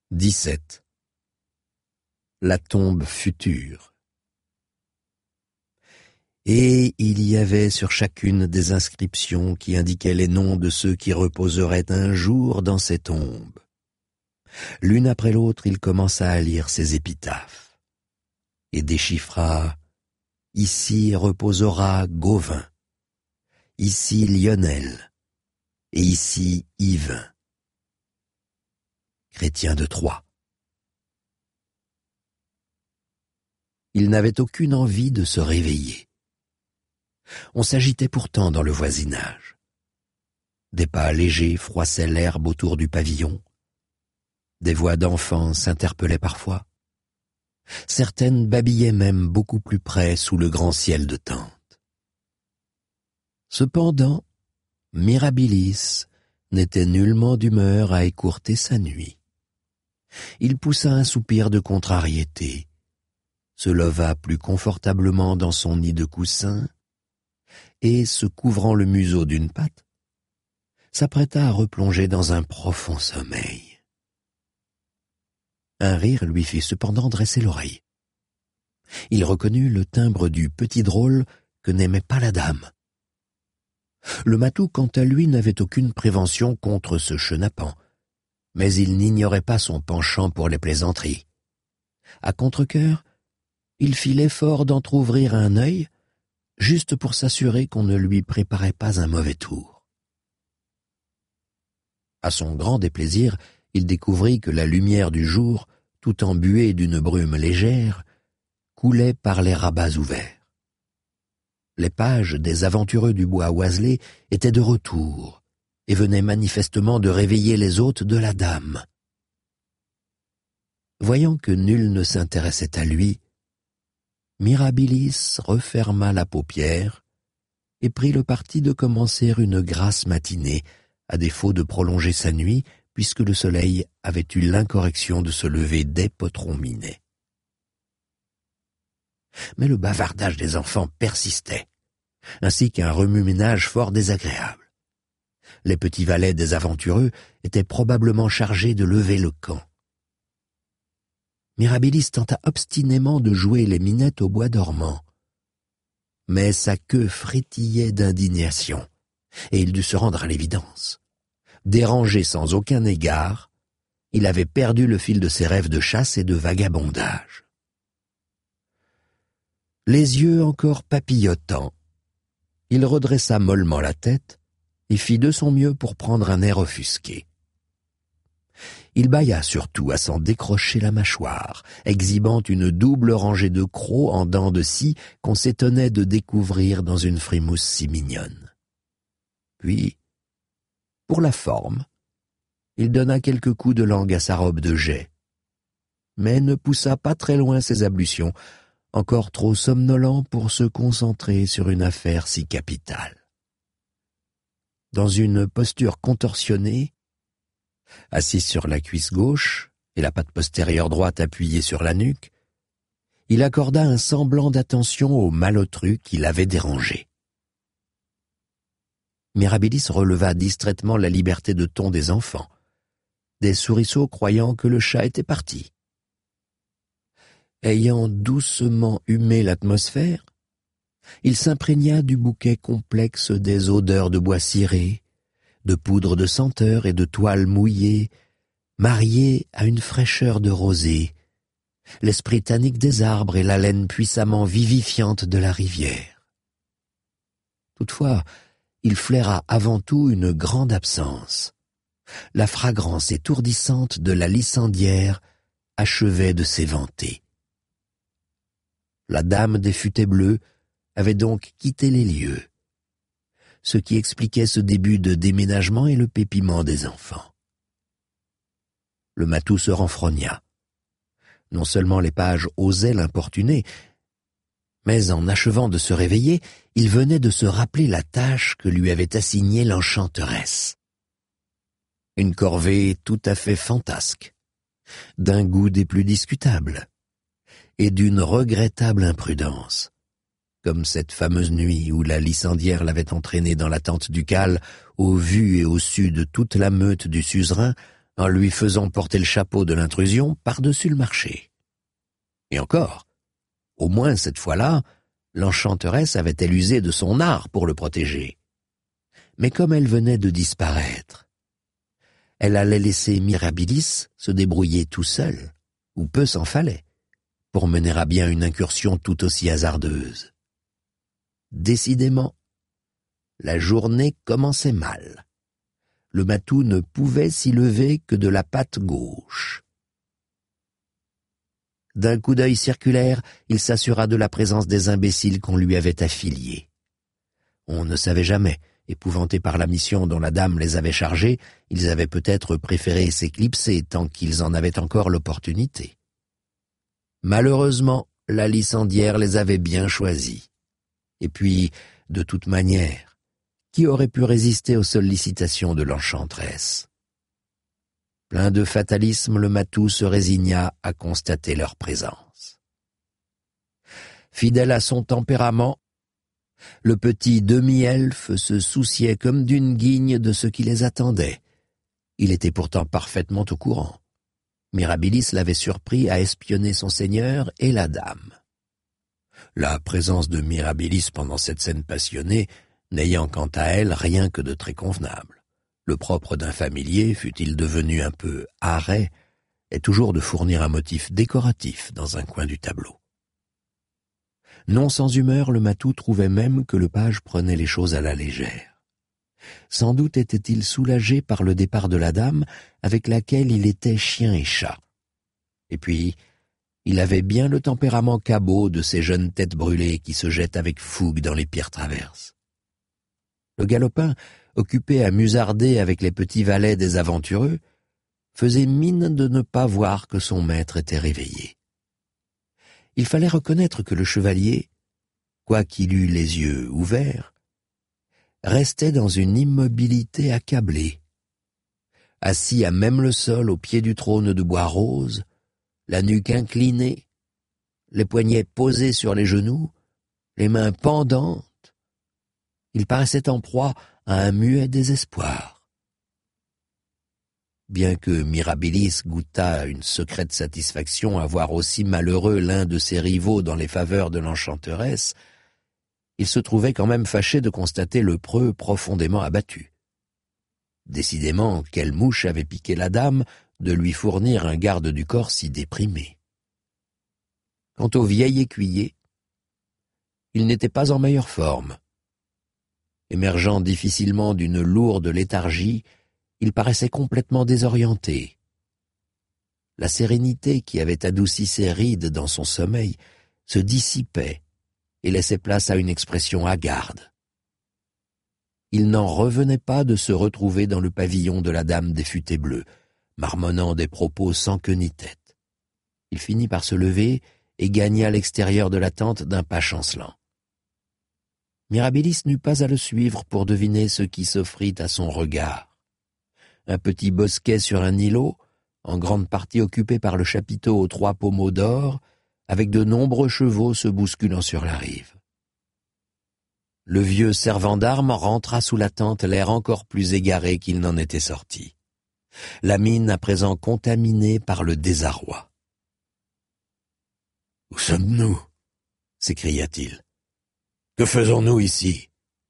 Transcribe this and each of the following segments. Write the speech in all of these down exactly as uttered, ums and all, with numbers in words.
dix-sept. La tombe future. Et il y avait sur chacune des inscriptions qui indiquaient les noms de ceux qui reposeraient un jour dans ces tombes. L'une après l'autre, il commença à lire ces épitaphes et déchiffra « Ici reposera Gauvin, ici Lionel, et ici Yvain. » Chrétien de Troyes. Il n'avait aucune envie de se réveiller. On s'agitait pourtant dans le voisinage. Des pas légers froissaient l'herbe autour du pavillon. Des voix d'enfants s'interpellaient parfois. Certaines babillaient même beaucoup plus près sous le grand ciel de tente. Cependant, Mirabilis n'était nullement d'humeur à écourter sa nuit. Il poussa un soupir de contrariété, se leva plus confortablement dans son nid de coussin et, se couvrant le museau d'une patte, s'apprêta à replonger dans un profond sommeil. Un rire lui fit cependant dresser l'oreille. Il reconnut le timbre du petit drôle que n'aimait pas la dame. Le matou, quant à lui, n'avait aucune prévention contre ce chenapan, mais il n'ignorait pas son penchant pour les plaisanteries. À contre-cœur, il fit l'effort d'entr'ouvrir un œil, juste pour s'assurer qu'on ne lui préparait pas un mauvais tour. À son grand déplaisir, il découvrit que la lumière du jour, tout embuée d'une brume légère, coulait par les rabats ouverts. Les pages des aventureux du bois oiselé étaient de retour et venaient manifestement de réveiller les hôtes de la dame. Voyant que nul ne s'intéressait à lui, Mirabilis referma la paupière et prit le parti de commencer une grasse matinée, à défaut de prolonger sa nuit, puisque le soleil avait eu l'incorrection de se lever dès Potron-Minet. Mais le bavardage des enfants persistait, ainsi qu'un remue-ménage fort désagréable. Les petits valets des aventureux étaient probablement chargés de lever le camp. Mirabilis tenta obstinément de jouer les minettes au bois dormant, mais sa queue frétillait d'indignation, et il dut se rendre à l'évidence. Dérangé sans aucun égard, il avait perdu le fil de ses rêves de chasse et de vagabondage. Les yeux encore papillotants, il redressa mollement la tête et fit de son mieux pour prendre un air offusqué. Il bâilla surtout à s'en décrocher la mâchoire, exhibant une double rangée de crocs en dents de scie qu'on s'étonnait de découvrir dans une frimousse si mignonne. Puis, pour la forme, il donna quelques coups de langue à sa robe de jais, mais ne poussa pas très loin ses ablutions, encore trop somnolent pour se concentrer sur une affaire si capitale. Dans une posture contorsionnée, assis sur la cuisse gauche et la patte postérieure droite appuyée sur la nuque, il accorda un semblant d'attention au malotru qui l'avait dérangé. Mirabilis releva distraitement la liberté de ton des enfants, des souriceaux croyant que le chat était parti. Ayant doucement humé l'atmosphère, il s'imprégna du bouquet complexe des odeurs de bois ciré, de poudre de senteur et de toile mouillée, mariées à une fraîcheur de rosée, l'esprit tannique des arbres et l'haleine puissamment vivifiante de la rivière. Toutefois, il flaira avant tout une grande absence. La fragrance étourdissante de la licendière achevait de s'éventer. La dame des futaies bleues avait donc quitté les lieux, ce qui expliquait ce début de déménagement et le pépiment des enfants. Le matou se renfrogna. Non seulement les pages osaient l'importuner, mais en achevant de se réveiller, il venait de se rappeler la tâche que lui avait assignée l'enchanteresse. Une corvée tout à fait fantasque, d'un goût des plus discutables, et d'une regrettable imprudence, comme cette fameuse nuit où la licendière l'avait entraîné dans la tente ducale, au vu et au su de toute la meute du suzerain, en lui faisant porter le chapeau de l'intrusion par-dessus le marché. Et encore, au moins cette fois-là, l'enchanteresse avait-elle usé de son art pour le protéger. Mais comme elle venait de disparaître, elle allait laisser Mirabilis se débrouiller tout seul, ou peu s'en fallait, pour mener à bien une incursion tout aussi hasardeuse. Décidément, la journée commençait mal. Le matou ne pouvait s'y lever que de la patte gauche. D'un coup d'œil circulaire, il s'assura de la présence des imbéciles qu'on lui avait affiliés. On ne savait jamais. Épouvantés par la mission dont la dame les avait chargés, ils avaient peut-être préféré s'éclipser tant qu'ils en avaient encore l'opportunité. Malheureusement, la licendière les avait bien choisis. Et puis, de toute manière, qui aurait pu résister aux sollicitations de l'enchanteresse? Plein de fatalisme, le matou se résigna à constater leur présence. Fidèle à son tempérament, le petit demi-elfe se souciait comme d'une guigne de ce qui les attendait. Il était pourtant parfaitement au courant. Mirabilis l'avait surpris à espionner son seigneur et la dame. La présence de Mirabilis pendant cette scène passionnée, n'ayant quant à elle rien que de très convenable. Le propre d'un familier, fût-il devenu un peu arrêt, est toujours de fournir un motif décoratif dans un coin du tableau. Non sans humeur, le matou trouvait même que le page prenait les choses à la légère. Sans doute était-il soulagé par le départ de la dame, avec laquelle il était chien et chat. Et puis, il avait bien le tempérament cabot de ces jeunes têtes brûlées qui se jettent avec fougue dans les pires traverses. Le galopin, occupé à musarder avec les petits valets des aventureux, faisait mine de ne pas voir que son maître était réveillé. Il fallait reconnaître que le chevalier, quoiqu'il eût les yeux ouverts, restait dans une immobilité accablée. Assis à même le sol au pied du trône de bois rose, la nuque inclinée, les poignets posés sur les genoux, les mains pendantes, il paraissait en proie à un muet désespoir. Bien que Mirabilis goûtât une secrète satisfaction à voir aussi malheureux l'un de ses rivaux dans les faveurs de l'enchanteresse, il se trouvait quand même fâché de constater le preux profondément abattu. Décidément, quelle mouche avait piqué la dame de lui fournir un garde du corps si déprimé. Quant au vieil écuyer, il n'était pas en meilleure forme. Émergeant difficilement d'une lourde léthargie, il paraissait complètement désorienté. La sérénité qui avait adouci ses rides dans son sommeil se dissipait et laissait place à une expression hagarde. Il n'en revenait pas de se retrouver dans le pavillon de la dame des futaies bleues, marmonnant des propos sans queue ni tête. Il finit par se lever et gagna l'extérieur de la tente d'un pas chancelant. Mirabilis n'eut pas à le suivre pour deviner ce qui s'offrit à son regard. Un petit bosquet sur un îlot, en grande partie occupé par le chapiteau aux trois pommeaux d'or, avec de nombreux chevaux se bousculant sur la rive. Le vieux servant d'armes rentra sous la tente, l'air encore plus égaré qu'il n'en était sorti. La mine à présent contaminée par le désarroi. « Où sommes-nous » s'écria-t-il. « Que faisons-nous ici ?»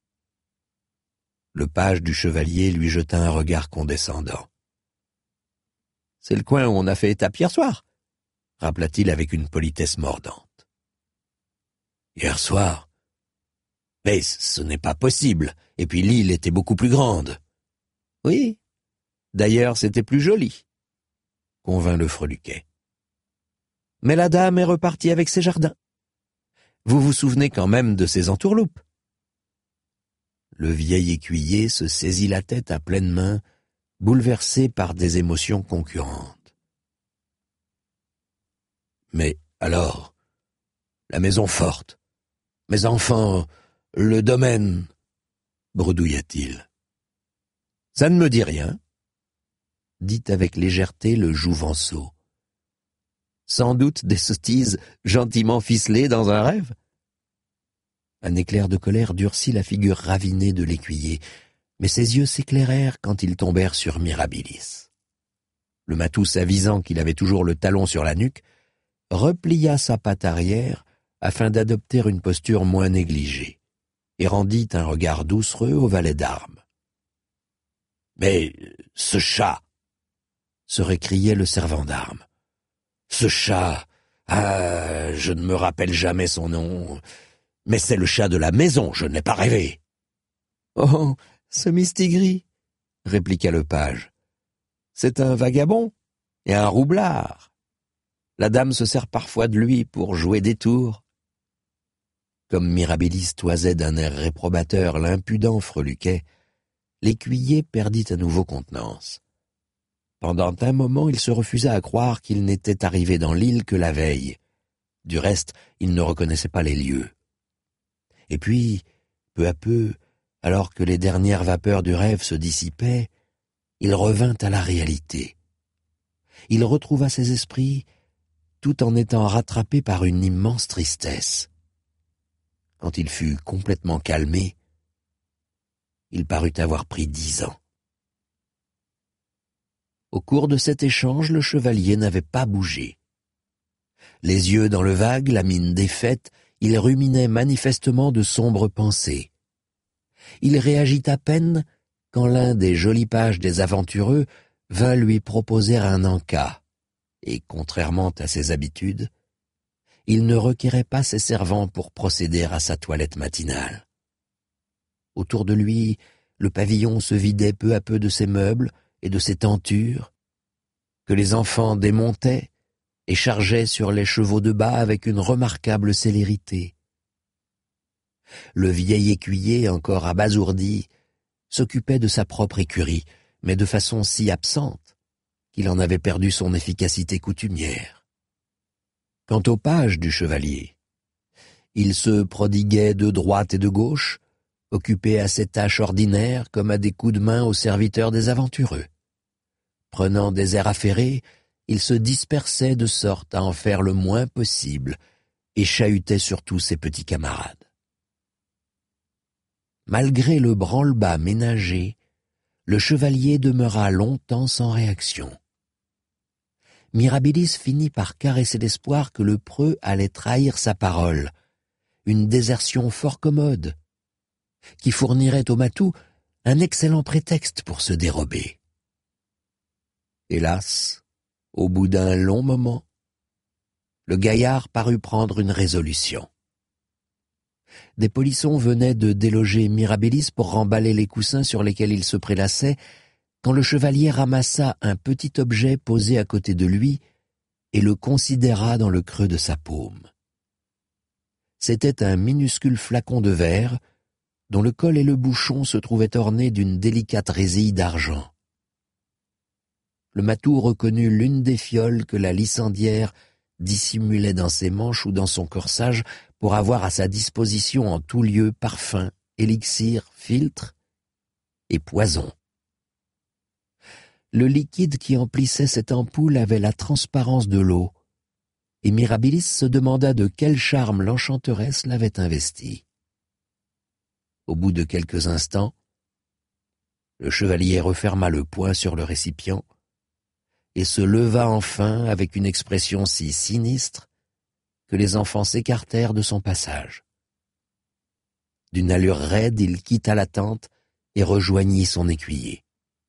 Le page du chevalier lui jeta un regard condescendant. « C'est le coin où on a fait étape hier soir » rappela-t-il avec une politesse mordante. « Hier soir ? Mais ce n'est pas possible, et puis l'île était beaucoup plus grande. »« Oui, d'ailleurs c'était plus joli, » convint le freluquet. « Mais la dame est repartie avec ses jardins. Vous vous souvenez quand même de ses entourloupes ?» Le vieil écuyer se saisit la tête à pleines mains, bouleversé par des émotions concurrentes. « Mais alors, la maison forte, mes enfants, le domaine, bredouilla-t-il. « Ça ne me dit rien, » dit avec légèreté le Jouvenceau. « Sans doute des sottises gentiment ficelées dans un rêve ?» Un éclair de colère durcit la figure ravinée de l'écuyer, mais ses yeux s'éclairèrent quand ils tombèrent sur Mirabilis. le matou s'avisant qu'il avait toujours le talon sur la nuque, replia sa patte arrière afin d'adopter une posture moins négligée, et rendit un regard doucereux au valet d'armes. « Mais ce chat !» se récriait le servant d'armes. « Ce chat, ah, je ne me rappelle jamais son nom, mais c'est le chat de la maison, je ne l'ai pas rêvé. »« Oh, ce Mistigris !» répliqua le page. « C'est un vagabond et un roublard. La dame se sert parfois de lui pour jouer des tours. » Comme Mirabilis toisait d'un air réprobateur l'impudent Freluquet, l'écuyer perdit à nouveau contenance. Pendant un moment, il se refusa à croire qu'il n'était arrivé dans l'île que la veille. Du reste, il ne reconnaissait pas les lieux. Et puis, peu à peu, alors que les dernières vapeurs du rêve se dissipaient, il revint à la réalité. Il retrouva ses esprits tout en étant rattrapé par une immense tristesse. Quand il fut complètement calmé, il parut avoir pris dix ans. Au cours de cet échange, le chevalier n'avait pas bougé. Les yeux dans le vague, la mine défaite, il ruminait manifestement de sombres pensées. Il réagit à peine quand l'un des jolis pages des aventureux vint lui proposer un en-cas, et, contrairement à ses habitudes, il ne requérait pas ses servants pour procéder à sa toilette matinale. Autour de lui, le pavillon se vidait peu à peu de ses meubles et de ses tentures, que les enfants démontaient et chargeaient sur les chevaux de bas avec une remarquable célérité. Le vieil écuyer, encore abasourdi, s'occupait de sa propre écurie, mais de façon si absente qu'il en avait perdu son efficacité coutumière. Quant au page du chevalier, il se prodiguait de droite et de gauche, occupé à ses tâches ordinaires comme à des coups de main aux serviteurs des aventureux. Prenant des airs affairés, il se dispersait de sorte à en faire le moins possible et chahutait surtout ses petits camarades. Malgré le branle-bas ménager, le chevalier demeura longtemps sans réaction. Mirabilis finit par caresser l'espoir que le preux allait trahir sa parole, une désertion fort commode, qui fournirait au matou un excellent prétexte pour se dérober. Hélas, au bout d'un long moment, le gaillard parut prendre une résolution. Des polissons venaient de déloger Mirabilis pour remballer les coussins sur lesquels il se prélassait, quand le chevalier ramassa un petit objet posé à côté de lui et le considéra dans le creux de sa paume. C'était un minuscule flacon de verre, dont le col et le bouchon se trouvaient ornés d'une délicate résille d'argent. Le matou reconnut l'une des fioles que la licendière dissimulait dans ses manches ou dans son corsage pour avoir à sa disposition en tout lieu parfum, élixir, filtre et poison. Le liquide qui emplissait cette ampoule avait la transparence de l'eau, et Mirabilis se demanda de quel charme l'enchanteresse l'avait investi. Au bout de quelques instants, le chevalier referma le poing sur le récipient et se leva enfin avec une expression si sinistre que les enfants s'écartèrent de son passage. D'une allure raide, il quitta la tente et rejoignit son écuyer.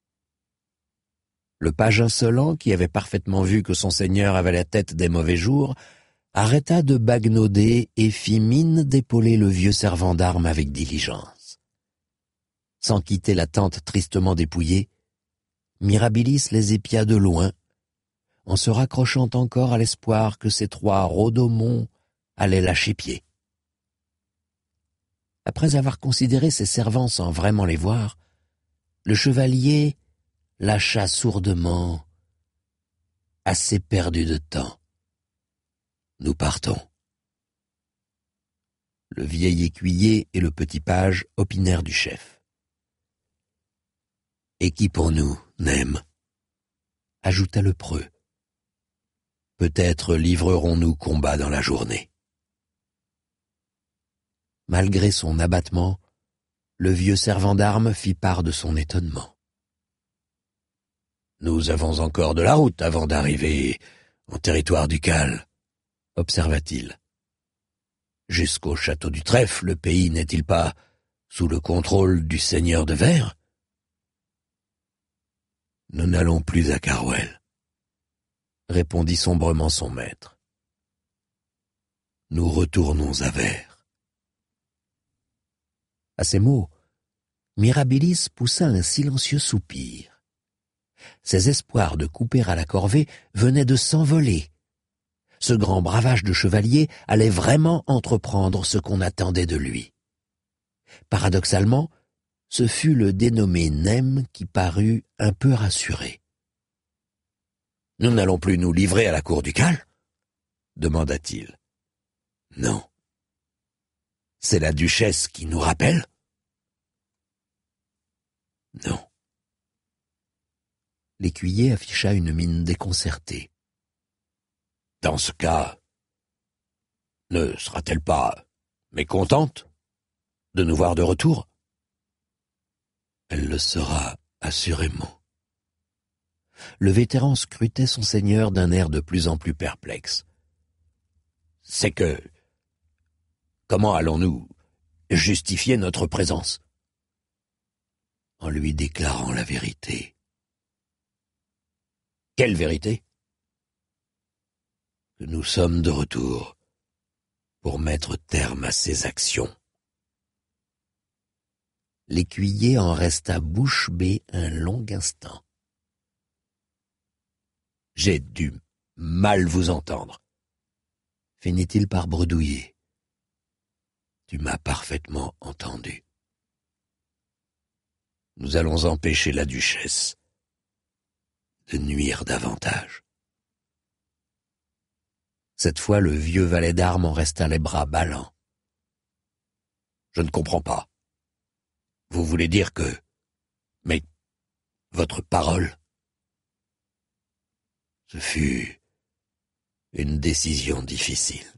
Le page insolent, qui avait parfaitement vu que son seigneur avait la tête des mauvais jours, arrêta de baguenauder et fit mine d'épauler le vieux servant d'armes avec diligence. Sans quitter la tente tristement dépouillée, Mirabilis les épia de loin, en se raccrochant encore à l'espoir que ces trois Rhodomons allaient lâcher pied. Après avoir considéré ses servants sans vraiment les voir, le chevalier lâcha sourdement « Assez perdu de temps. Nous partons. » Le vieil écuyer et le petit page opinèrent du chef. « Équipons-nous, Nem, » ajouta le preux. « Peut-être livrerons-nous combat dans la journée. » Malgré son abattement, le vieux servant d'armes fit part de son étonnement. Nous avons encore de la route avant d'arriver en territoire ducal, observa-t-il. Jusqu'au château du Trèfle, le pays n'est-il pas sous le contrôle du seigneur de Verre? Nous n'allons plus à Carwell, répondit sombrement son maître. Nous retournons à Verre. À ces mots, Mirabilis poussa un silencieux soupir. Ses espoirs de couper à la corvée venaient de s'envoler. Ce grand bravage de chevalier allait vraiment entreprendre ce qu'on attendait de lui. Paradoxalement, ce fut le dénommé Nem qui parut un peu rassuré. « Nous n'allons plus nous livrer à la cour ducale ?» demanda-t-il. « Non. C'est la duchesse qui nous rappelle ?» Non. L'écuyer afficha une mine déconcertée. « Dans ce cas, ne sera-t-elle pas mécontente de nous voir de retour ? » Elle le sera assurément. Le vétéran scrutait son seigneur d'un air de plus en plus perplexe. « C'est que... Comment allons-nous justifier notre présence ? » En lui déclarant la vérité. « Quelle vérité ? » Que nous sommes de retour pour mettre terme à ces actions. L'écuyer en resta bouche bée un long instant. « J'ai dû mal vous entendre, » finit-il par bredouiller. « Tu m'as parfaitement entendu. Nous allons empêcher la duchesse de nuire davantage. » Cette fois, le vieux valet d'armes en resta les bras ballants. « Je ne comprends pas. Vous voulez dire que... Mais... votre parole... » Ce fut une décision difficile.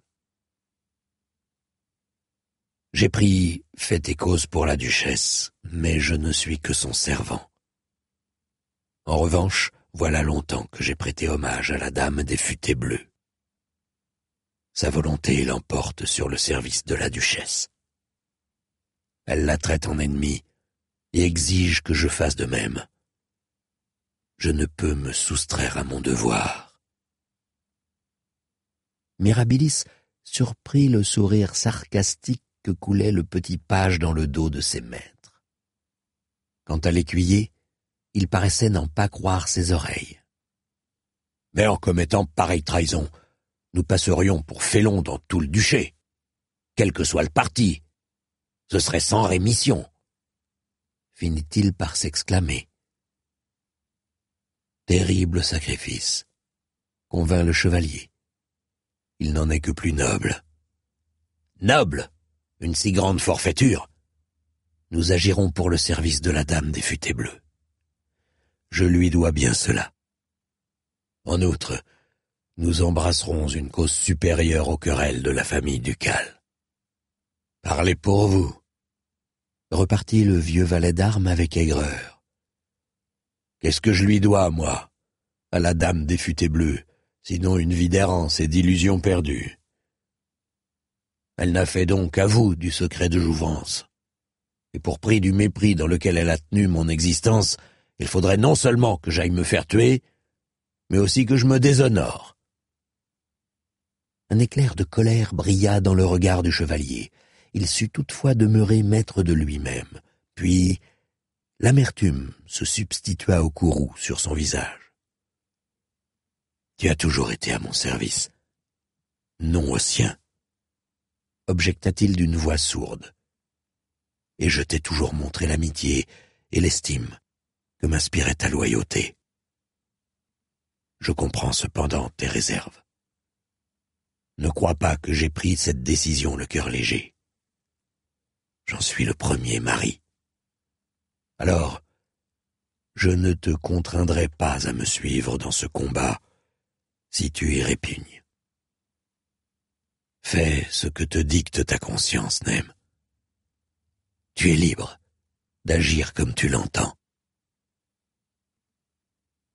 J'ai pris fait et cause pour la duchesse, mais je ne suis que son servant. En revanche, voilà longtemps que j'ai prêté hommage à la dame des futaies bleues. Sa volonté l'emporte sur le service de la duchesse. Elle la traite en ennemie et exige que je fasse de même. Je ne peux me soustraire à mon devoir. Mirabilis surprit le sourire sarcastique que coulait le petit page dans le dos de ses maîtres. Quant à l'écuyer, il paraissait n'en pas croire ses oreilles. « Mais en commettant pareille trahison, nous passerions pour félons dans tout le duché. Quel que soit le parti, ce serait sans rémission. » finit-il par s'exclamer. Terrible sacrifice, convint le chevalier. Il n'en est que plus noble. Noble, une si grande forfaiture. Nous agirons pour le service de la dame des futaies bleues. Je lui dois bien cela. En outre, nous embrasserons une cause supérieure aux querelles de la famille ducale. Parlez pour vous, repartit le vieux valet d'armes avec aigreur. Qu'est-ce que je lui dois, moi, à la dame des futaies bleues, sinon une vie d'errance et d'illusions perdues? Elle n'a fait donc qu'à vous du secret de jouvence. Et pour prix du mépris dans lequel elle a tenu mon existence, il faudrait non seulement que j'aille me faire tuer, mais aussi que je me déshonore. Un éclair de colère brilla dans le regard du chevalier. Il sut toutefois demeurer maître de lui-même. Puis, l'amertume se substitua au courroux sur son visage. « Tu as toujours été à mon service, non au sien, » objecta-t-il d'une voix sourde. « Et je t'ai toujours montré l'amitié et l'estime que m'inspirait ta loyauté. Je comprends cependant tes réserves. Ne crois pas que j'ai pris cette décision le cœur léger. J'en suis le premier mari. Alors, je ne te contraindrai pas à me suivre dans ce combat si tu y répugnes. Fais ce que te dicte ta conscience, Nem. Tu es libre d'agir comme tu l'entends. »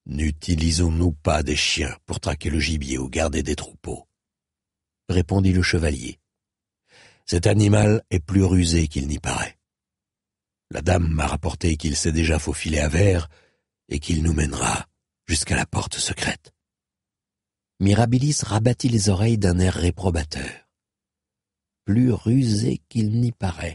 « N'utilisons-nous pas des chiens pour traquer le gibier ou garder des troupeaux ?» répondit le chevalier. « Cet animal est plus rusé qu'il n'y paraît. La dame m'a rapporté qu'il s'est déjà faufilé à Vert et qu'il nous mènera jusqu'à la porte secrète. » Mirabilis rabattit les oreilles d'un air réprobateur. Plus rusé qu'il n'y paraît.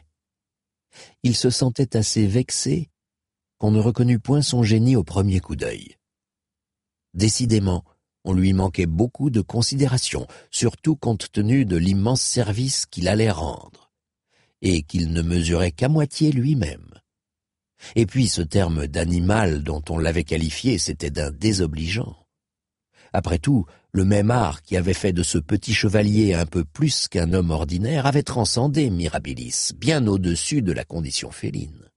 Il se sentait assez vexé qu'on ne reconnut point son génie au premier coup d'œil. Décidément, on lui manquait beaucoup de considération, surtout compte tenu de l'immense service qu'il allait rendre, et qu'il ne mesurait qu'à moitié lui-même. Et puis ce terme d'animal dont on l'avait qualifié, c'était d'un désobligeant. Après tout, le même art qui avait fait de ce petit chevalier un peu plus qu'un homme ordinaire avait transcendé Mirabilis, bien au-dessus de la condition féline.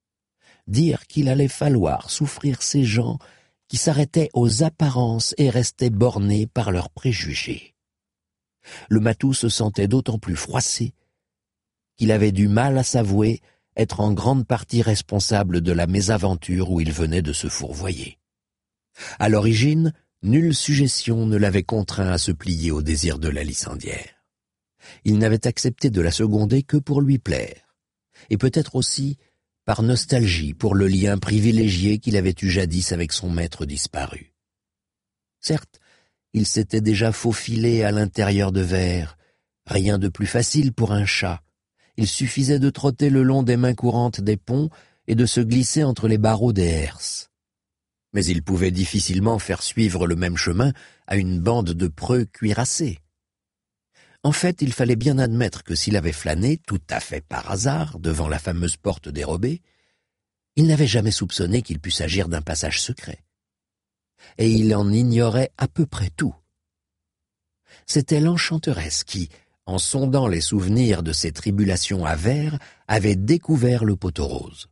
Dire qu'il allait falloir souffrir ces gens qui s'arrêtaient aux apparences et restaient bornés par leurs préjugés. Le matou se sentait d'autant plus froissé qu'il avait du mal à s'avouer être en grande partie responsable de la mésaventure où il venait de se fourvoyer. À l'origine, nulle suggestion ne l'avait contraint à se plier au désir de la licendière. Il n'avait accepté de la seconder que pour lui plaire, et peut-être aussi par nostalgie pour le lien privilégié qu'il avait eu jadis avec son maître disparu. Certes, il s'était déjà faufilé à l'intérieur de Vert, rien de plus facile pour un chat. Il suffisait de trotter le long des mains courantes des ponts et de se glisser entre les barreaux des herses. Mais il pouvait difficilement faire suivre le même chemin à une bande de preux cuirassés. En fait, il fallait bien admettre que s'il avait flâné, tout à fait par hasard, devant la fameuse porte dérobée, il n'avait jamais soupçonné qu'il pût s'agir d'un passage secret. Et il en ignorait à peu près tout. C'était l'enchanteresse qui, en sondant les souvenirs de ses tribulations à Vert, avait découvert le poteau rose.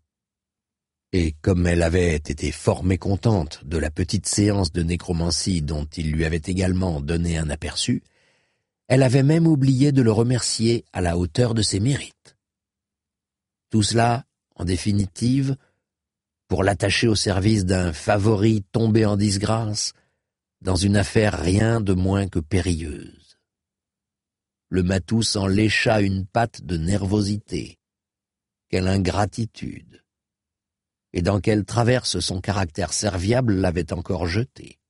Et comme elle avait été fort mécontente de la petite séance de nécromancie dont il lui avait également donné un aperçu, elle avait même oublié de le remercier à la hauteur de ses mérites. Tout cela, en définitive, pour l'attacher au service d'un favori tombé en disgrâce, dans une affaire rien de moins que périlleuse. Le matou s'en lécha une patte de nervosité. Quelle ingratitude! Et dans quelle traverse son caractère serviable l'avait encore jeté.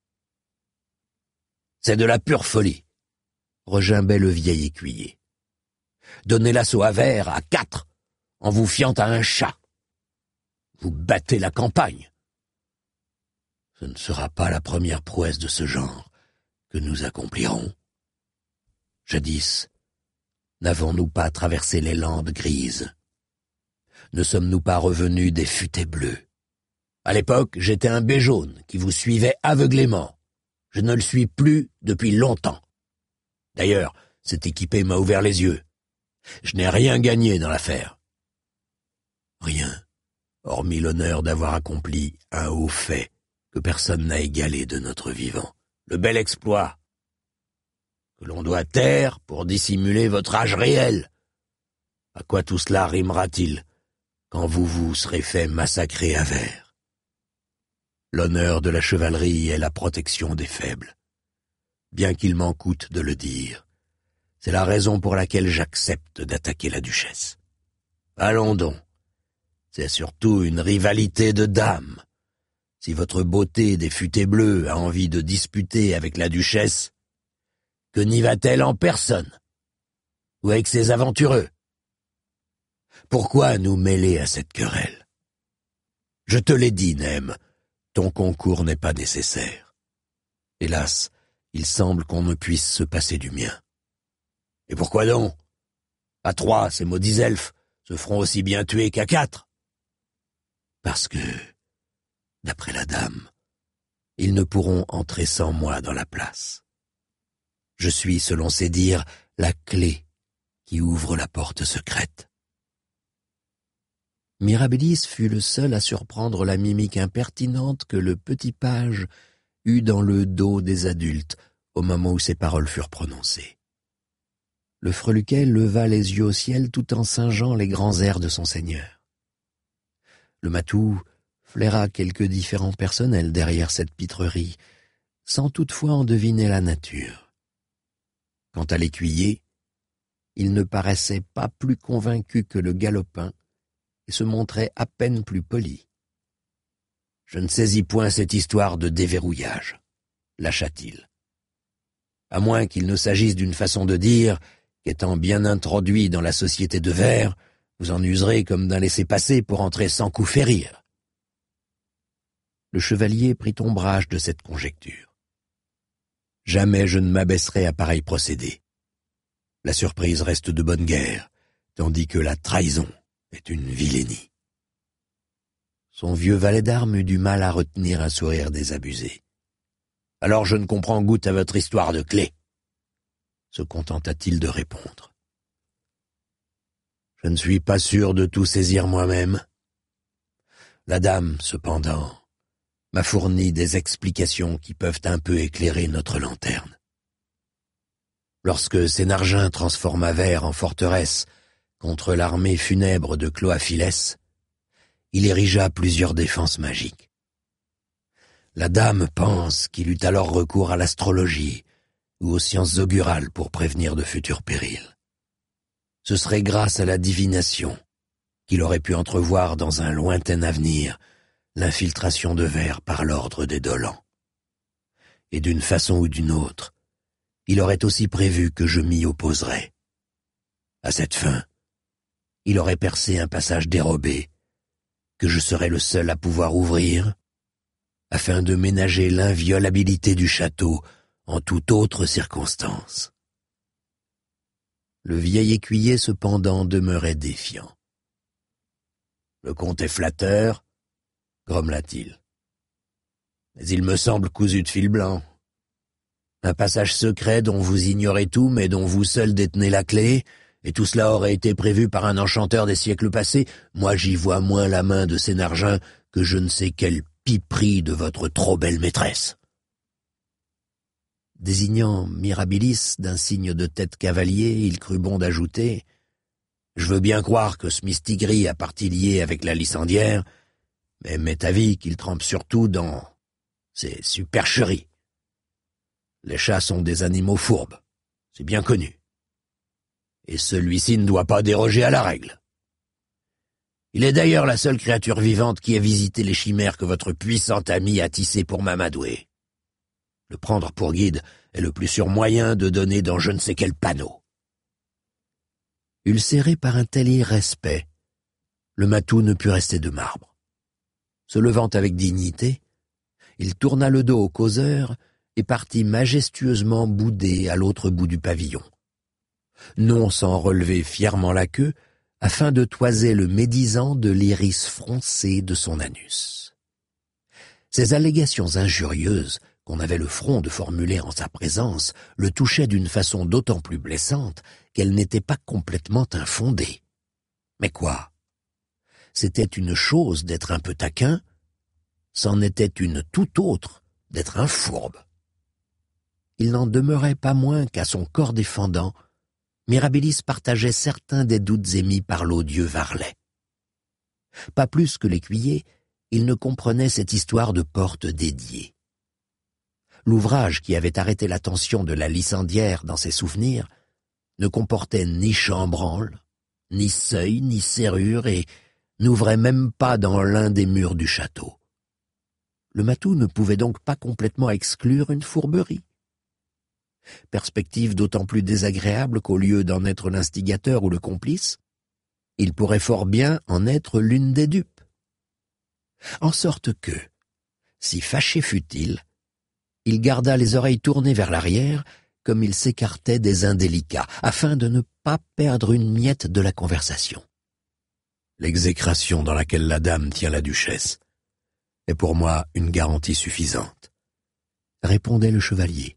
« C'est de la pure folie !» regimbait le vieil écuyer. « Donnez l'assaut à Vert à quatre, en vous fiant à un chat. Vous battez la campagne. Ce ne sera pas la première prouesse de ce genre que nous accomplirons. Jadis, n'avons-nous pas traversé les landes grises? Ne sommes-nous pas revenus des futaies bleues? À l'époque, j'étais un bai jaune qui vous suivait aveuglément. Je ne le suis plus depuis longtemps. D'ailleurs, cet équipé m'a ouvert les yeux. Je n'ai rien gagné dans l'affaire. Rien, hormis l'honneur d'avoir accompli un haut fait que personne n'a égalé de notre vivant. Le bel exploit que l'on doit taire pour dissimuler votre âge réel. À quoi tout cela rimera-t-il quand vous vous serez fait massacrer à Vert? L'honneur de la chevalerie est la protection des faibles. Bien qu'il m'en coûte de le dire, c'est la raison pour laquelle j'accepte d'attaquer la duchesse. Allons donc. C'est surtout une rivalité de dames. Si votre beauté des futaies bleues a envie de disputer avec la duchesse, que n'y va-t-elle en personne? Ou avec ses aventureux? Pourquoi nous mêler à cette querelle? Je te l'ai dit, Nem, ton concours n'est pas nécessaire. Hélas, il semble qu'on ne puisse se passer du mien. Et pourquoi donc? À trois, ces maudits elfes se feront aussi bien tuer qu'à quatre. Parce que, d'après la dame, ils ne pourront entrer sans moi dans la place. Je suis, selon ses dires, la clé qui ouvre la porte secrète. Mirabilis fut le seul à surprendre la mimique impertinente que le petit page eut dans le dos des adultes au moment où ces paroles furent prononcées. Le freluquet leva les yeux au ciel tout en singeant les grands airs de son seigneur. Le matou flaira quelques différends personnels derrière cette pitrerie, sans toutefois en deviner la nature. Quant à l'écuyer, il ne paraissait pas plus convaincu que le galopin et se montrait à peine plus poli. « Je ne saisis point cette histoire de déverrouillage », lâcha-t-il. « À moins qu'il ne s'agisse d'une façon de dire qu'étant bien introduit dans la société de verre, vous en userez comme d'un laissez-passer pour entrer sans coup férir. » Le chevalier prit ombrage de cette conjecture. « Jamais je ne m'abaisserai à pareil procédé. La surprise reste de bonne guerre, tandis que la trahison est une vilainie. » Son vieux valet d'armes eut du mal à retenir un sourire désabusé. « Alors je ne comprends goutte à votre histoire de clé, » se contenta-t-il de répondre. « Je ne suis pas sûr de tout saisir moi-même. La dame, cependant, m'a fourni des explications qui peuvent un peu éclairer notre lanterne. Lorsque Sénargin transforma Vert en forteresse contre l'armée funèbre de Cloaphilès, il érigea plusieurs défenses magiques. La dame pense qu'il eut alors recours à l'astrologie ou aux sciences augurales pour prévenir de futurs périls. Ce serait grâce à la divination qu'il aurait pu entrevoir dans un lointain avenir l'infiltration de Vert par l'ordre des Dolans. Et d'une façon ou d'une autre, il aurait aussi prévu que je m'y opposerais. À cette fin, il aurait percé un passage dérobé, que je serais le seul à pouvoir ouvrir, afin de ménager l'inviolabilité du château en toute autre circonstance. Le vieil écuyer cependant demeurait défiant. « Le comte est flatteur, » grommela-t-il. « Mais il me semble cousu de fil blanc. Un passage secret dont vous ignorez tout, mais dont vous seul détenez la clé, et tout cela aurait été prévu par un enchanteur des siècles passés. Moi j'y vois moins la main de Sénargin que je ne sais quelle piperie de votre trop belle maîtresse. » Désignant Mirabilis d'un signe de tête cavalier, il crut bon d'ajouter « Je veux bien croire que ce mistigris a partie liée avec la licendière, mais m'est avis qu'il trempe surtout dans ses supercheries. Les chats sont des animaux fourbes, c'est bien connu. Et celui-ci ne doit pas déroger à la règle. Il est d'ailleurs la seule créature vivante qui ait visité les chimères que votre puissant ami a tissées pour m'amadouer. Le prendre pour guide est le plus sûr moyen de donner dans je ne sais quel panneau. » Ulcéré par un tel irrespect, le matou ne put rester de marbre. Se levant avec dignité, il tourna le dos au causeur et partit majestueusement bouder à l'autre bout du pavillon, non sans relever fièrement la queue, afin de toiser le médisant de l'iris froncé de son anus. Ces allégations injurieuses qu'on avait le front de formuler en sa présence le touchaient d'une façon d'autant plus blessante qu'elles n'étaient pas complètement infondées. Mais quoi? C'était une chose d'être un peu taquin, c'en était une tout autre d'être un fourbe. Il n'en demeurait pas moins qu'à son corps défendant, Mirabilis partageait certains des doutes émis par l'odieux Varlet. Pas plus que l'écuyer, il ne comprenait cette histoire de porte dédiée. L'ouvrage qui avait arrêté l'attention de la licendière dans ses souvenirs ne comportait ni chambranle, ni seuil, ni serrure, et n'ouvrait même pas dans l'un des murs du château. Le matou ne pouvait donc pas complètement exclure une fourberie. Perspective d'autant plus désagréable qu'au lieu d'en être l'instigateur ou le complice, il pourrait fort bien en être l'une des dupes. En sorte que, si fâché fut-il, il garda les oreilles tournées vers l'arrière, comme il s'écartait des indélicats, afin de ne pas perdre une miette de la conversation. L'exécration dans laquelle la dame tient la duchesse est pour moi une garantie suffisante, répondait le chevalier.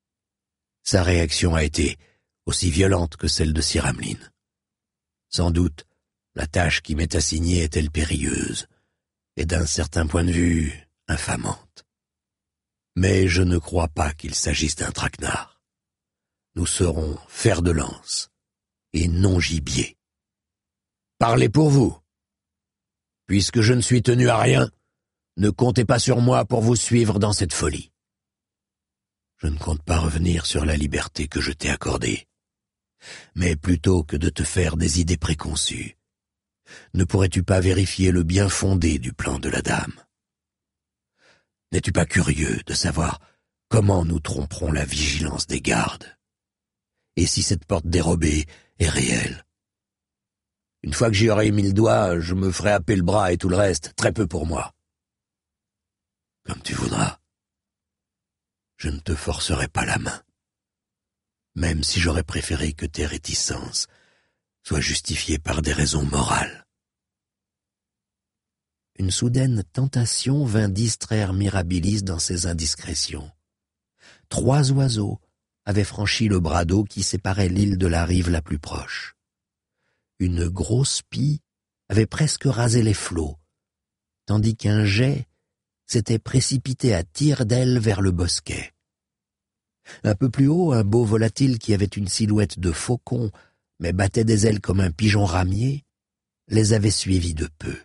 Sa réaction a été aussi violente que celle de Sir Hamelin. Sans doute, la tâche qui m'est assignée est-elle périlleuse, et d'un certain point de vue infamante. Mais je ne crois pas qu'il s'agisse d'un traquenard. Nous serons fer de lance, et non gibier. Parlez pour vous. Puisque je ne suis tenu à rien, Ne comptez pas sur moi pour vous suivre dans cette folie. Je ne compte pas revenir sur la liberté que je t'ai accordée. Mais plutôt que de te faire des idées préconçues, ne pourrais-tu pas vérifier le bien fondé du plan de la dame? N'es-tu pas curieux de savoir comment nous tromperons la vigilance des gardes? Et si cette porte dérobée est réelle? Une fois que j'y aurai mis le doigt, je me ferai happer le bras et tout le reste, très peu pour moi. Comme tu voudras. Je ne te forcerai pas la main, même si j'aurais préféré que tes réticences soient justifiées par des raisons morales. Une soudaine tentation vint distraire Mirabilis dans ses indiscrétions. Trois oiseaux avaient franchi le bras d'eau qui séparait l'île de la rive la plus proche. Une grosse pie avait presque rasé les flots, tandis qu'un jet s'était précipité à tire-d'aile vers le bosquet. Un peu plus haut, un beau volatile qui avait une silhouette de faucon, mais battait des ailes comme un pigeon ramier, les avait suivis de peu.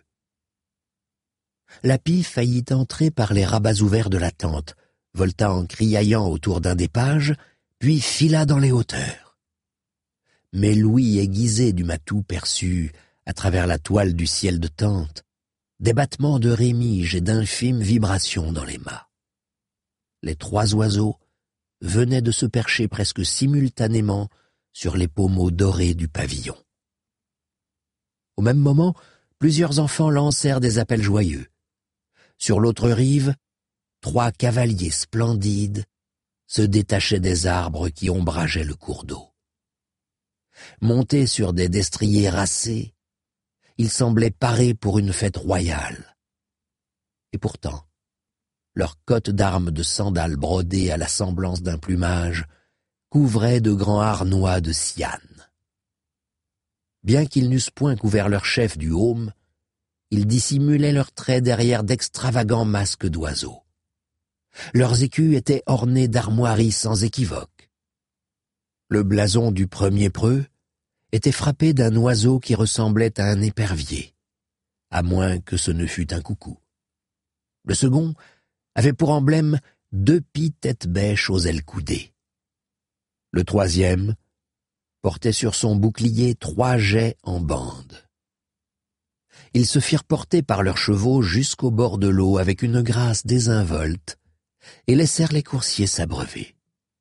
La pie faillit entrer par les rabats ouverts de la tente, volta en criaillant autour d'un des pages, puis fila dans les hauteurs. Mais l'ouïe aiguisée du matou perçut, à travers la toile du ciel de tente, des battements de rémiges et d'infimes vibrations dans les mâts. Les trois oiseaux venaient de se percher presque simultanément sur les pommeaux dorés du pavillon. Au même moment, plusieurs enfants lancèrent des appels joyeux. Sur l'autre rive, trois cavaliers splendides se détachaient des arbres qui ombrageaient le cours d'eau. Montés sur des destriers racés, ils semblaient parés pour une fête royale. Et pourtant, leurs cottes d'armes de sandales brodées à la semblance d'un plumage couvraient de grands harnois de cyane. Bien qu'ils n'eussent point couvert leur chef du haume, ils dissimulaient leurs traits derrière d'extravagants masques d'oiseaux. Leurs écus étaient ornés d'armoiries sans équivoque. Le blason du premier preux était frappé d'un oiseau qui ressemblait à un épervier, à moins que ce ne fût un coucou. Le second avait pour emblème deux pies tête bêche aux ailes coudées. Le troisième portait sur son bouclier trois geais en bande. Ils se firent porter par leurs chevaux jusqu'au bord de l'eau avec une grâce désinvolte et laissèrent les coursiers s'abreuver.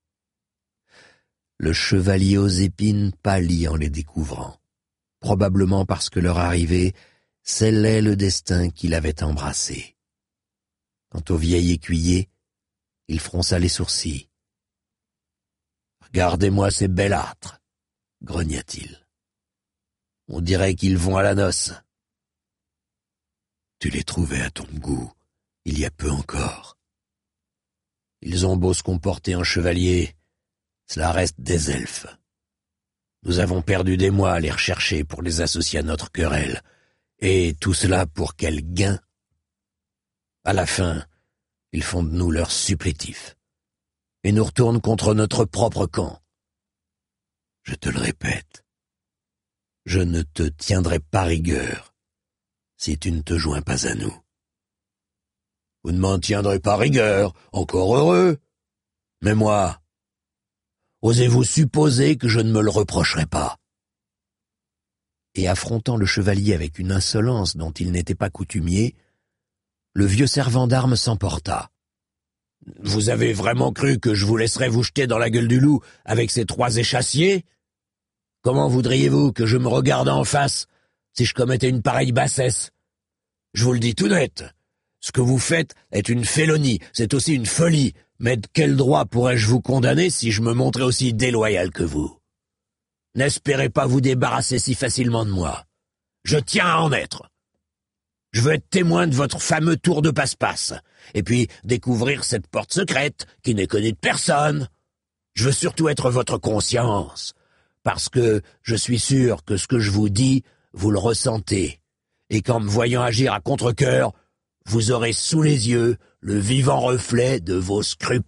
Le chevalier aux épines pâlit en les découvrant, probablement parce que leur arrivée scellait le destin qu'il avait embrassé. Quant au vieil écuyer, il fronça les sourcils. « Regardez-moi ces bellâtres !» grogna-t-il. « On dirait qu'ils vont à la noce. » Tu les trouvais à ton goût, il y a peu encore. Ils ont beau se comporter en chevaliers, cela reste des elfes. Nous avons perdu des mois à les rechercher pour les associer à notre querelle, et tout cela pour quel gain? À la fin, ils font de nous leurs supplétifs, et nous retournent contre notre propre camp. Je te le répète, je ne te tiendrai pas rigueur si tu ne te joins pas à nous. Vous ne m'en tiendrez pas rigueur, encore heureux. Mais moi, osez-vous supposer que je ne me le reprocherai pas? Et affrontant le chevalier avec une insolence dont il n'était pas coutumier, le vieux servant d'armes s'emporta. « Vous avez vraiment cru que je vous laisserais vous jeter dans la gueule du loup avec ces trois échassiers? Comment voudriez-vous que je me regarde en face si je commettais une pareille bassesse? Je vous le dis tout net, ce que vous faites est une félonie, c'est aussi une folie, mais de quel droit pourrais-je vous condamner si je me montrais aussi déloyal que vous? N'espérez pas vous débarrasser si facilement de moi. Je tiens à en être. Je veux être témoin de votre fameux tour de passe-passe, et puis découvrir cette porte secrète qui n'est connue de personne. Je veux surtout être votre conscience, parce que je suis sûr que ce que je vous dis, vous le ressentez, et qu'en me voyant agir à contre-cœur, vous aurez sous les yeux le vivant reflet de vos scrupules. »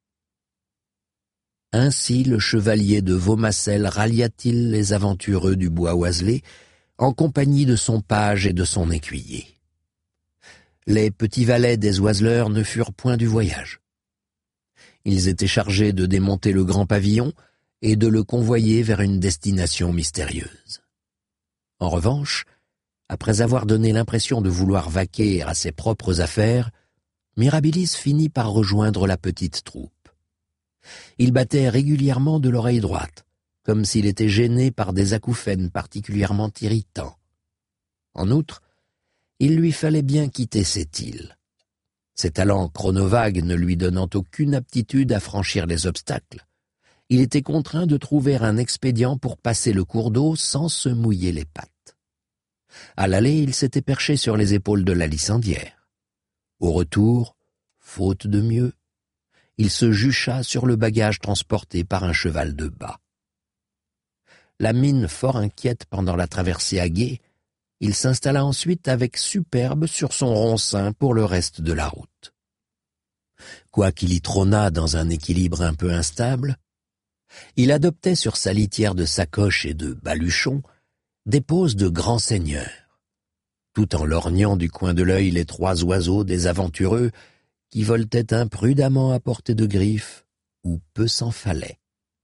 Ainsi le chevalier de Vaumassel rallia-t-il les aventureux du bois oiselé, en compagnie de son page et de son écuyer. les petits valets des oiseleurs ne furent point du voyage. Ils étaient chargés de démonter le grand pavillon et de le convoyer vers une destination mystérieuse. En revanche, après avoir donné l'impression de vouloir vaquer à ses propres affaires, Mirabilis finit par rejoindre la petite troupe. Il battait régulièrement de l'oreille droite, comme s'il était gêné par des acouphènes particulièrement irritants. En outre, il lui fallait bien quitter cette île. Ses talents chronovagues ne lui donnant aucune aptitude à franchir les obstacles, il était contraint de trouver un expédient pour passer le cours d'eau sans se mouiller les pattes. À l'aller, il s'était perché sur les épaules de la licendière. Au retour, faute de mieux, il se jucha sur le bagage transporté par un cheval de bât. La mine fort inquiète pendant la traversée à gué, il s'installa ensuite avec superbe sur son rond-sein pour le reste de la route. Quoiqu'il y trônât dans un équilibre un peu instable, il adoptait sur sa litière de sacoches et de baluchons des poses de grand seigneur, tout en lorgnant du coin de l'œil les trois oiseaux des aventureux qui voletaient imprudemment à portée de griffes, où peu s'en fallait.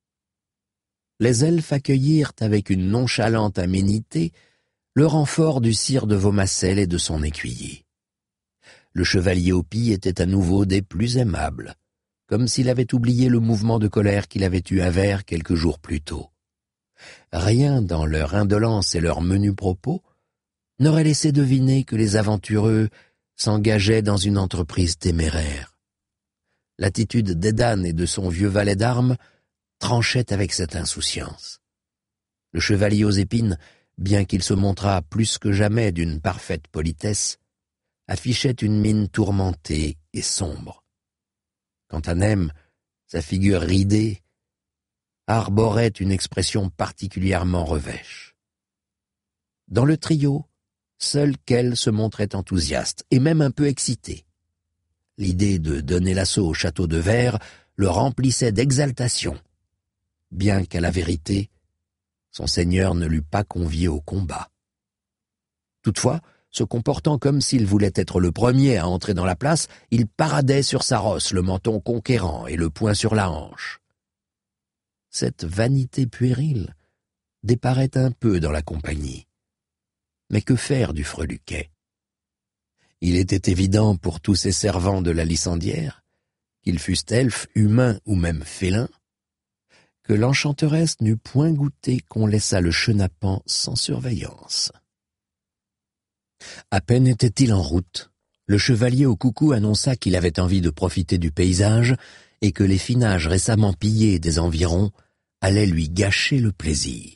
Les elfes accueillirent avec une nonchalante aménité le renfort du sire de Vaumacelle et de son écuyer. Le chevalier au pis était à nouveau des plus aimables, comme s'il avait oublié le mouvement de colère qu'il avait eu à Vers quelques jours plus tôt. Rien dans leur indolence et leurs menus propos n'aurait laissé deviner que les aventureux s'engageaient dans une entreprise téméraire. L'attitude d'Edan et de son vieux valet d'armes tranchait avec cette insouciance. Le chevalier aux épines, bien qu'il se montrât plus que jamais d'une parfaite politesse, affichait une mine tourmentée et sombre. Quant à Nem, sa figure ridée arborait une expression particulièrement revêche. Dans le trio, seule Kell se montrait enthousiaste et même un peu excitée. L'idée de donner l'assaut au château de Vers le remplissait d'exaltation, bien qu'à la vérité, son seigneur ne l'eût pas convié au combat. Toutefois, se comportant comme s'il voulait être le premier à entrer dans la place, il paradait sur sa rosse, le menton conquérant et le poing sur la hanche. Cette vanité puérile déparait un peu dans la compagnie. Mais que faire du freluquet? Il était évident pour tous ces servants de la licendière, qu'ils fussent elfes, humains ou même félins, que l'enchanteresse n'eût point goûté qu'on laissât le chenapan sans surveillance. À peine était-il en route, le chevalier au coucou annonça qu'il avait envie de profiter du paysage et que les finages récemment pillés des environs allaient lui gâcher le plaisir.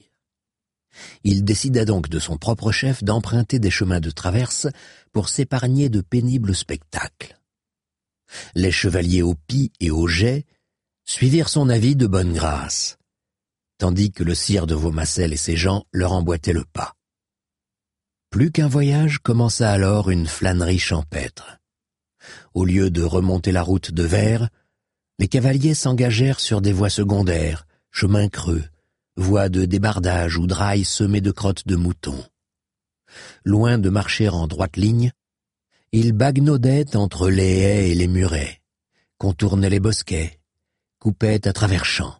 Il décida donc de son propre chef d'emprunter des chemins de traverse pour s'épargner de pénibles spectacles. Les chevaliers au pis et au jet suivirent son avis de bonne grâce, tandis que le sire de Vaumacelle et ses gens leur emboîtaient le pas. Plus qu'un voyage commença alors une flânerie champêtre. Au lieu de remonter la route de Vers, les cavaliers s'engagèrent sur des voies secondaires, chemins creux, voies de débardage ou drailles semées de crottes de moutons. Loin de marcher en droite ligne, ils baguenaudaient entre les haies et les murets, contournaient les bosquets, coupaient à travers champs.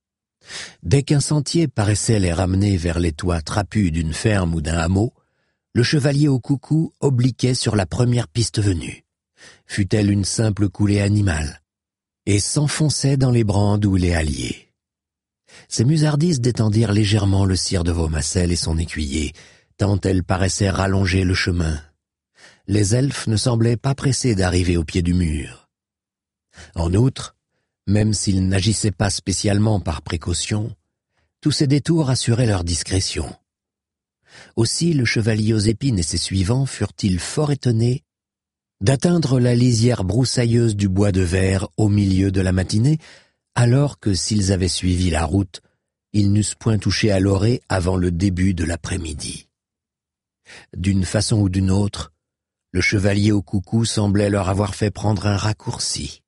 Dès qu'un sentier paraissait les ramener vers les toits trapus d'une ferme ou d'un hameau, le chevalier au coucou obliquait sur la première piste venue, fût-elle une simple coulée animale, et s'enfonçait dans les brandes ou les halliers. Ces musardises détendirent légèrement le sire de Vaumacelle et son écuyer, tant elles paraissaient rallonger le chemin. Les elfes ne semblaient pas pressés d'arriver au pied du mur. En outre, même s'ils n'agissaient pas spécialement par précaution, tous ces détours assuraient leur discrétion. Aussi le chevalier aux épines et ses suivants furent-ils fort étonnés d'atteindre la lisière broussailleuse du bois de Vers au milieu de la matinée, alors que s'ils avaient suivi la route, ils n'eussent point touché à l'orée avant le début de l'après-midi. D'une façon ou d'une autre, le chevalier au coucou semblait leur avoir fait prendre un raccourci.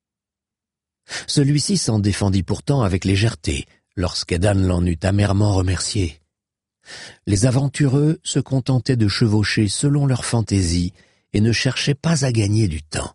Celui-ci s'en défendit pourtant avec légèreté, lorsqu'Edan l'en eut amèrement remercié. Les aventureux se contentaient de chevaucher selon leur fantaisie et ne cherchaient pas à gagner du temps.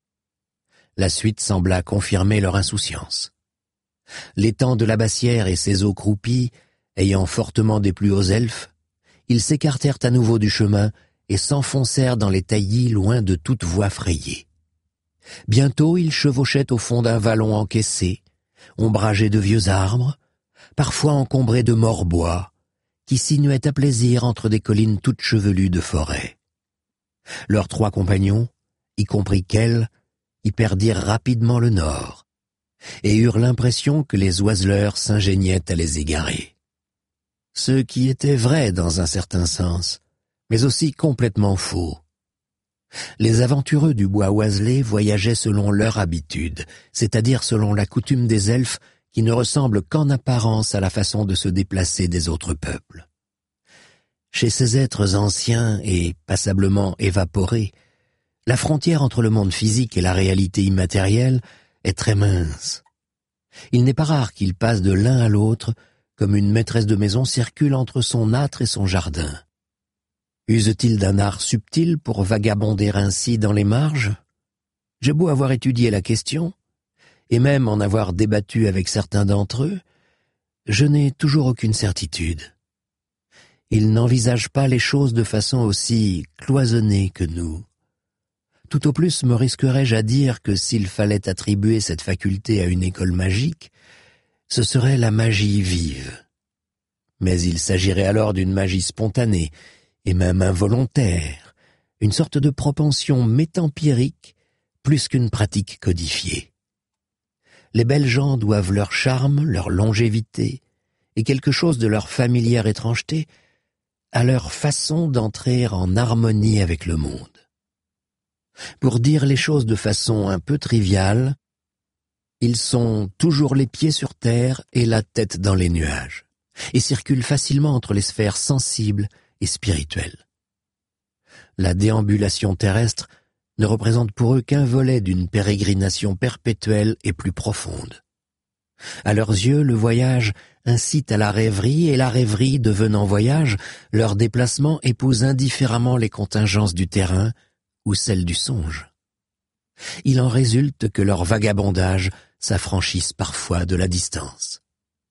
La suite sembla confirmer leur insouciance. L'étang de l'abbatière et ses eaux croupies, ayant fortement déplu aux elfes, ils s'écartèrent à nouveau du chemin et s'enfoncèrent dans les taillis loin de toute voie frayée. Bientôt ils chevauchaient au fond d'un vallon encaissé, ombragé de vieux arbres, parfois encombré de morts bois, qui sinuaient à plaisir entre des collines toutes chevelues de forêt. Leurs trois compagnons, y compris qu'elle, y perdirent rapidement le nord, et eurent l'impression que les oiseleurs s'ingéniaient à les égarer. Ce qui était vrai dans un certain sens, mais aussi complètement faux. Les aventureux du bois oiselé voyageaient selon leur habitude, c'est-à-dire selon la coutume des elfes qui ne ressemble qu'en apparence à la façon de se déplacer des autres peuples. Chez ces êtres anciens et passablement évaporés, la frontière entre le monde physique et la réalité immatérielle est très mince. Il n'est pas rare qu'ils passent de l'un à l'autre comme une maîtresse de maison circule entre son âtre et son jardin. Usent-ils d'un art subtil pour vagabonder ainsi dans les marges? J'ai beau avoir étudié la question, et même en avoir débattu avec certains d'entre eux, je n'ai toujours aucune certitude. Ils n'envisagent pas les choses de façon aussi cloisonnée que nous. Tout au plus me risquerais-je à dire que s'il fallait attribuer cette faculté à une école magique, ce serait la magie vive. Mais il s'agirait alors d'une magie spontanée, et même involontaire, une sorte de propension métempirique plus qu'une pratique codifiée. Les belles gens doivent leur charme, leur longévité, et quelque chose de leur familière étrangeté à leur façon d'entrer en harmonie avec le monde. Pour dire les choses de façon un peu triviale, ils sont toujours les pieds sur terre et la tête dans les nuages, et circulent facilement entre les sphères sensibles et spirituelles. La déambulation terrestre ne représente pour eux qu'un volet d'une pérégrination perpétuelle et plus profonde. À leurs yeux, le voyage incite à la rêverie, et la rêverie devenant voyage, leur déplacement épouse indifféremment les contingences du terrain ou celles du songe. Il en résulte que leur vagabondage s'affranchisse parfois de la distance.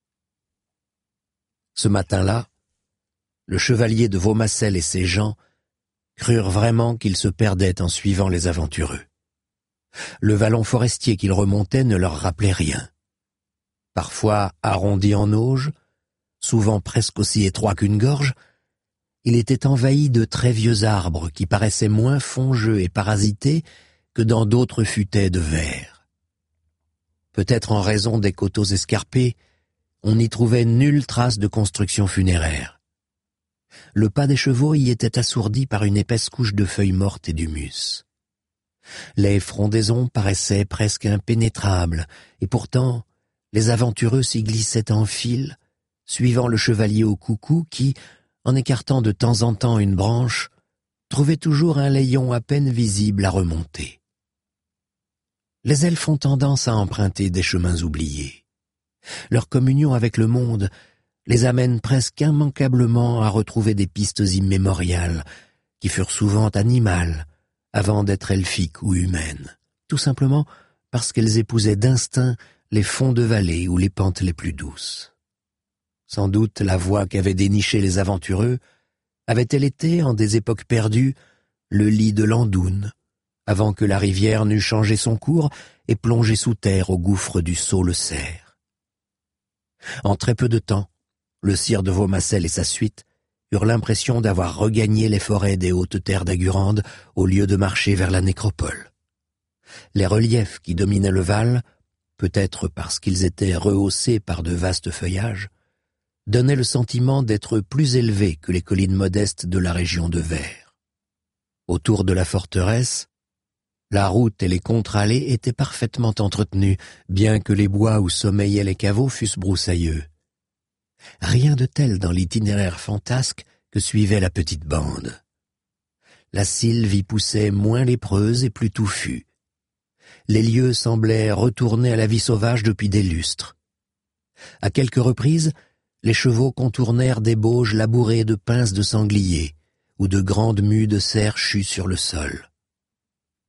Ce matin-là, le chevalier de Vaumassel et ses gens crurent vraiment qu'ils se perdaient en suivant les aventureux. Le vallon forestier qu'ils remontaient ne leur rappelait rien. Parfois arrondi en auge, souvent presque aussi étroit qu'une gorge, il était envahi de très vieux arbres qui paraissaient moins fongeux et parasités que dans d'autres futaies de verre. Peut-être en raison des coteaux escarpés, on n'y trouvait nulle trace de construction funéraire. Le pas des chevaux y était assourdi par une épaisse couche de feuilles mortes et d'humus. Les frondaisons paraissaient presque impénétrables, et pourtant les aventureux s'y glissaient en file, suivant le chevalier au coucou qui, en écartant de temps en temps une branche, trouvait toujours un layon à peine visible à remonter. Les elfes ont tendance à emprunter des chemins oubliés. Leur communion avec le monde les amène presque immanquablement à retrouver des pistes immémoriales, qui furent souvent animales, avant d'être elfiques ou humaines, tout simplement parce qu'elles épousaient d'instinct les fonds de vallée ou les pentes les plus douces. Sans doute la voie qu'avaient dénichée les aventureux avait-elle été, en des époques perdues, le lit de l'Andoune, avant que la rivière n'eût changé son cours et plongé sous terre au gouffre du Sault-le-Cerf. En très peu de temps, le sire de Vaumassel et sa suite eurent l'impression d'avoir regagné les forêts des hautes terres d'Agurande au lieu de marcher vers la nécropole. Les reliefs qui dominaient le Val, peut-être parce qu'ils étaient rehaussés par de vastes feuillages, donnaient le sentiment d'être plus élevés que les collines modestes de la région de Vers. Autour de la forteresse, la route et les contre-allées étaient parfaitement entretenus, bien que les bois où sommeillaient les caveaux fussent broussailleux. Rien de tel dans l'itinéraire fantasque que suivait la petite bande. La sylve y poussait moins lépreuse et plus touffue. Les lieux semblaient retourner à la vie sauvage depuis des lustres. À quelques reprises, les chevaux contournèrent des bauges labourées de pinces de sanglier ou de grandes mues de cerf chues sur le sol.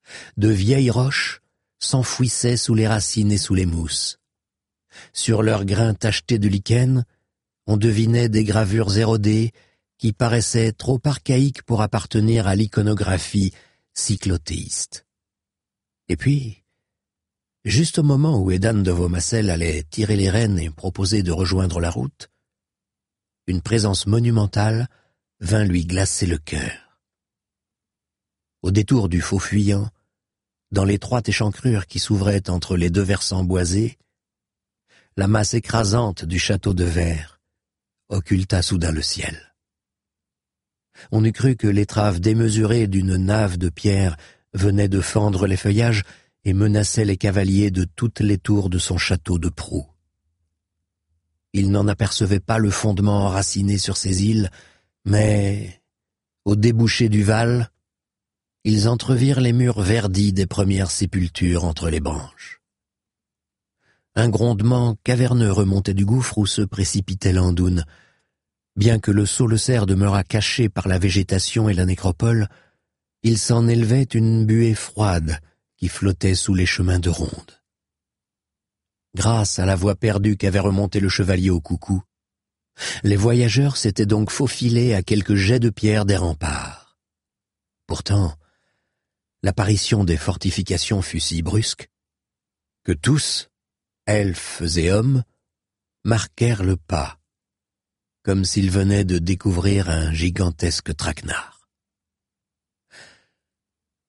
De vieilles roches s'enfouissaient sous les racines et sous les mousses. Sur leurs grains tachetés de lichen, on devinait des gravures érodées qui paraissaient trop archaïques pour appartenir à l'iconographie cyclothéiste. Et puis, juste au moment où Edan de Vaumassel allait tirer les rênes et proposer de rejoindre la route, une présence monumentale vint lui glacer le cœur. Au détour du Faux-Fuyant, dans l'étroite échancrure qui s'ouvrait entre les deux versants boisés, la masse écrasante du château de verre occulta soudain le ciel. On eût cru que l'étrave démesurée d'une nave de pierre venait de fendre les feuillages et menaçait les cavaliers de toutes les tours de son château de proue. Ils n'en apercevaient pas le fondement enraciné sur ces îles, mais, au débouché du Val, ils entrevirent les murs verdis des premières sépultures entre les branches. Un grondement caverneux remontait du gouffre où se précipitait l'Andoune. Bien que le Saulceaire demeurât caché par la végétation et la nécropole, il s'en élevait une buée froide qui flottait sous les chemins de ronde. Grâce à la voie perdue qu'avait remontée le chevalier au coucou, les voyageurs s'étaient donc faufilés à quelques jets de pierre des remparts. Pourtant, l'apparition des fortifications fut si brusque que tous, elfes et hommes, marquèrent le pas, comme s'ils venaient de découvrir un gigantesque traquenard.